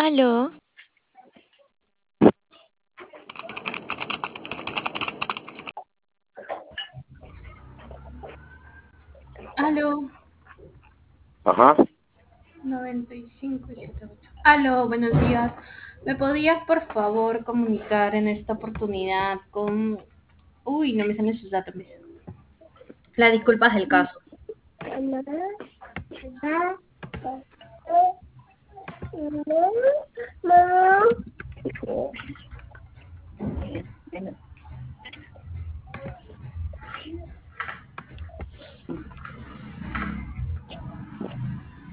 Aló, Aló, Ajá. 9578. Aló, buenos días. ¿Me podrías por favor comunicar en esta oportunidad con... Uy, no me salen sus datos. Las disculpas del caso.